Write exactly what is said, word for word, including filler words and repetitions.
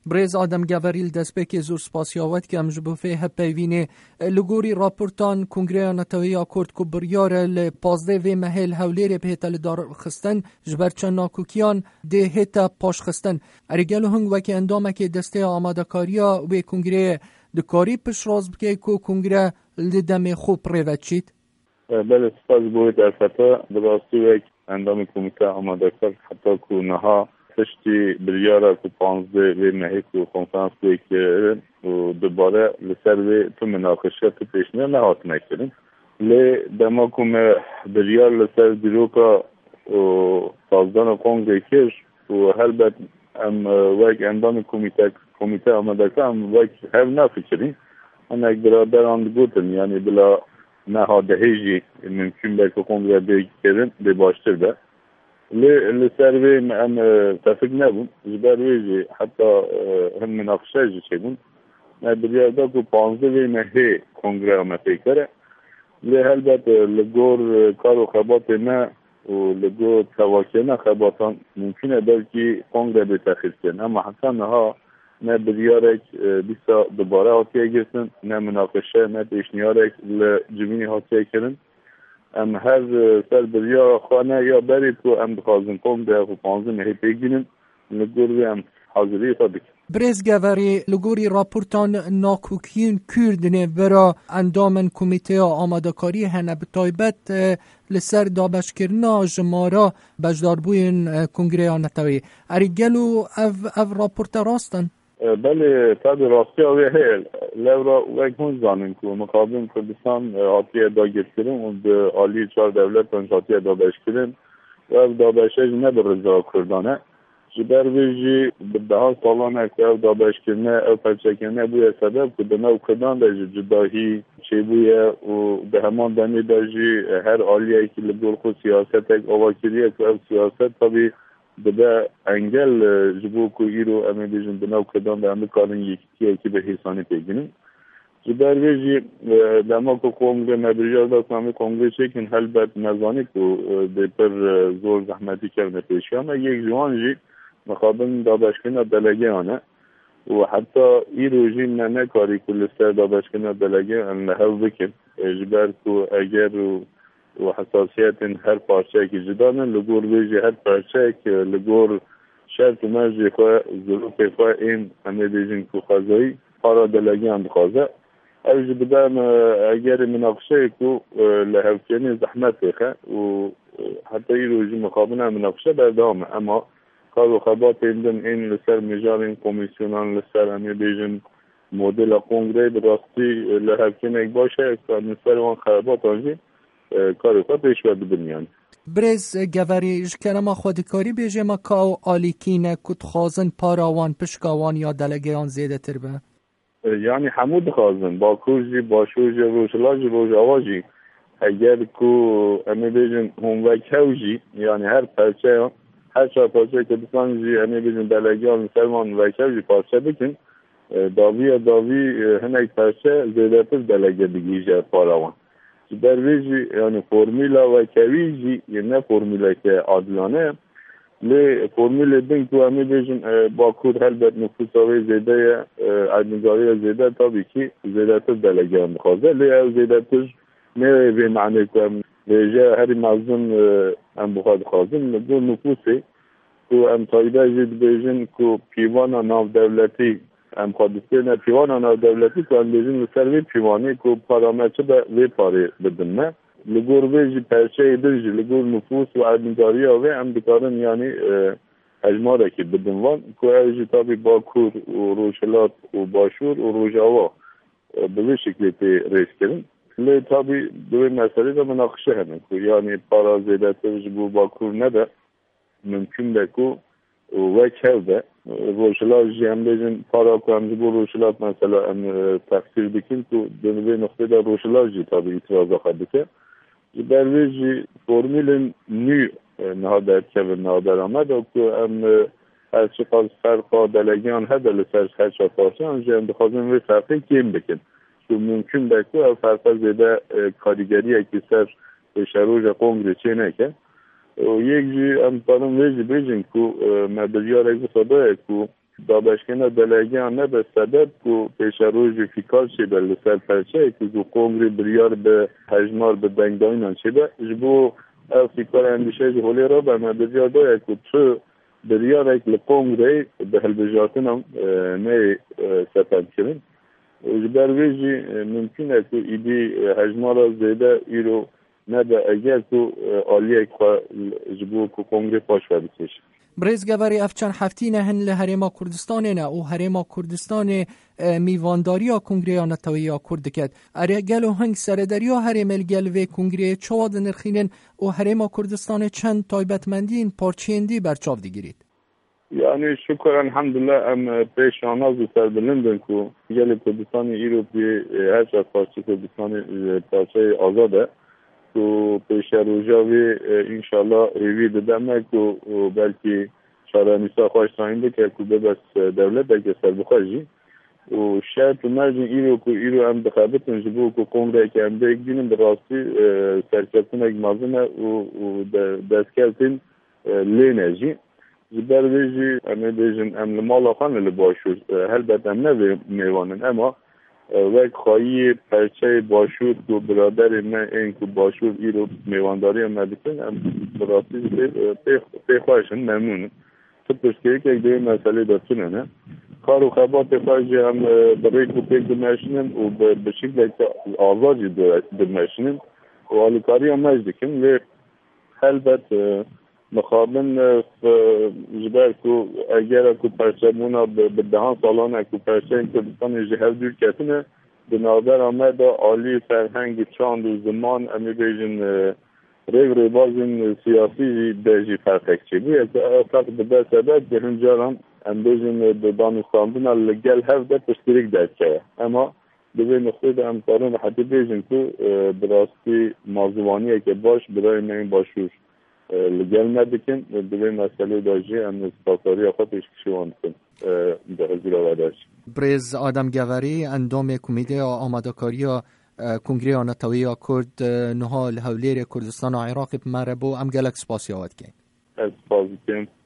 برز آدم گوریل دست به که زور سپاسیاوت که امج بفه هپیوینه لگوری راپورتان کنگره نتوی آکورد کو بریار پازده و محل هولیر به هتل دار خستن جبر چند ناکوکیان ده هتا پاش خستن ارگلو هنگ وکی اندامه که دسته آماده کاریا و کنگره دکاری پش راز بکه کو کنگره لدم خوب پریوت چید؟ بله سپاس بوید در فتا دراستی وک اندام کمیته آماده کار حتی که نها پشتی بریاره که پانزده و مهی که کنفرانس کوی که دوباره لسر و تو مناقشه تو پیشنه نهات نکردیم لی دما که بریار لسر دیروکا سازدان کنگره کش و هر بد ام وک اندام کمیته کمیته آماده کار ام وک هر نفکریم انا اک برادر آن گوتن یعنی بلا نهاده هیجی ممکن به که کنگره بگیرن به باشتر به لی سروی من تفق نبون جبر ویجی حتی هم مناقشه جی چه بون من بریاده که پانزده وی مهی کنگره آمه پیکره لی هلبت لگور کار و خبات نه و لگور تواکه نه خباتان ممکنه بلکی کنگره به تخیل کن اما حتی نها نه بریارک بیسا دوباره حاطیه گرسن نه مناقشه نه پیشنیارک لجمینی حاطیه کرن ام هر سر بریا خانه یا برید که ام بخوازن کم ده و پانزه مهی پیگینن لگوری ام حاضری تا بکن برز گوری لگوری راپورتان ناکوکیون کردنه ورا اندامن کمیته آماده کاری هنه بطایبت لسر دابش کرنا جمارا بجداربوین کنگره آنتوی اری گلو او, او راپورت راستن؟ بله تابع راستی آوی هیل لورا وک هون زانیم که مقابل کردستان آتیه داگیر کریم و به آلی چار دولت انش آتیه دابش کریم و او دابشه نه به رضا کردانه جبر ویجی به ده سالانه که او دابش کرنه او پرچه کرنه بویه سبب که به نو کردان داجی جداهی چه بویه و به همان دمی داجی هر آلیه که لگل خود سیاست یک آواکریه که او سیاست طبی بده انگل جبو کو ایرو امی بیجن بناو کدام به امی کارن یکی که به حسانی پیگینیم جبر ویجی دما کو کنگره مبریار دا کامی کنگره چکن هل بد نزانی کو ده پر زور زحمتی کرنه پیشی اما یک جوان جی مخابن دابشکنه دلگه آنه و حتی ایرو جی نه کاری که لستر دابشکنه دلگه ان لحو بکن جبر کو اگر و حساسیت هر پارچه که جدانه لگور ویجی هر پارچه که لگور شرط و مرجی خواه ظروف خواه این همه بیجین که خوازهی پارا دلگی هم بخوازه اوج بدان اگر مناقشه که لحوکینی زحمت خواه و حتی این روزی مقابل مناقشه بردامه اما کار و خبات ایندن این لسر مجال این کمیسیونان لسر همه بیجین مدل کنگره براستی لحوکین ایک باشه که نسر وان خرابات آنجی کاری خود پیش برد بنیان برز گوری جکرما خودکاری بیجه ما کاو آلیکینه کت خازن پاراوان پشکاوان یا دلگیان زیده تر به یعنی حمود خازن با کوجی با شوجی روشلاجی روش آواجی اگر کو امی بیجن هم و کوجی یعنی هر پرچه هر چه پرچه که بسانجی امی بیجن دلگیان سلمان و کوجی پرچه بکن داوی داوی هنک پرچه زیده تر دلگه بگیجه پاراوان در ویجی یعنی فرمولا و کویجی یعنی نه فرمولا که عادلانه لی فرمولا دین که همی بیجن با کود هل بد نفوس آوی زیده عدنگاری زیده تابی که زیده تر دلگه هم بخوازه لی او زیده تر نه به معنی که هم بیجه هری مزدون هم بخواد خوازن دو نفوسی که هم تایده جید بیجن که پیوان ناو دولتی ام خودسته نه پیوان آنها دولتی که هم بیجن سر وی پیوانی که پارامتر به وی پاره بدنه لگور ویجی پرچه درجی لگور نفوس و عدنگاری آوه هم بکارن یعنی اجماره که بدنوان که اوجی تابی با کور و روشلات و باشور و روژاوا به وی شکلی پی ریس کرن لی تابی دوی مسئله دا مناقشه همه که یعنی پارا زیده ترج بو با کور نده ممکن ده که و کرده روشلات جی هم بیجن پارا که هم جبو روشلات مثلا هم تفسیر بکن که دنوی نقطه در روشلات جی تابی اتراز آخد بکن در ویجی فرمیل نیو نهادر که و نهادر آمد و که هم هر چی خواست فرقا دلگیان هده لسرش هر چا پارچه هم جی هم بخوازم وی فرقه کیم بکن که ممکن بکو او فرقا زیده کاریگری اکی سر شروع قنگره چه نکن و یک جی هم پارم ویجی بیجن که مدلیار اگه صدایه که دابشکنه دلگیان نه به سبب که پیش روز فیکال چی به لسر پرچه که قنگری بریار به هجمار به دنگداینان چی به جبو فیکال اندیشه جهولی را به مدرجا داره که تو بریار ایک لقنگری به هلبجاتن هم نه سپد کرن جبر ویجی ممکنه که ایدی هجمار زیده ایرو نه به اگر که آلیه که جبو که قنگری پاش بکشه. برزگواری افچان هفتی نه هن لحرما کردستان نه او حرما کردستان میوانداری ها کنگره ها نتوی ها کرد کد اره گل و هنگ سرداری ها حرمل گل و کنگره چواد نرخینن او حرما کردستان چند تایبتمندین پارچیندی برچاو دیگرید یعنی شکر الحمدلله ام پیش آناز سر بلندن که گل کردستان ایروپی هر چه پارچه کردستان پارچه آزاده تو پیش روزاوی انشالله ایوی دادم که بلکه چاره نیستا خواهش تاینده که که بس دولت که سر بخواهی و شاید مرجن ایرو که ایرو هم بخابتن جبو که کنگره که هم دیگ دینم در راستی سرکتون اگ مازنه و دستکلتین لینجی جبر ویجی همه دیجن هم لمالا خانه لباشور هل بد هم نوی میوانن اما وقت خواهی پرچه باشور که برادر من این که باشور ایرو میوانداری هم ندیکن هم براستی پی خواهشن ممنونم تو پرسکری که یک دوی مسئله داتونه نه کار و خبات خواهشی هم برای که پیک دمشنیم و به شکل آزادی دمشنیم و حالیکاری هم مجدکن و البت مخابن جبر که اگر که پرچه مونا به دهان سالانه که پرچه این کردستان جهل دور کتنه بنابر آمد عالی فرهنگ چاند و زمان امی بیجن ریو ریبازین سیاسی بیجی فرقک چی بوید فقط به سبب به هنجارم ام بیجن دانستاندون لگل هفته پشتریک داد که اما دوی نخوید ام تارون حتی بیجن که براستی موضوعانیه که باش برای من باشور لگل ندکن دوی مسئله داجی ام نسپاساری خود پیشکشوان کن در حضور آورداش. برز آدم گواری اندام کمیته آمادکاری کنگره آنتوی کرد نها لحولیر کردستان و عراق مربو ام گلک سپاسیاوت کن. سپاسی کن.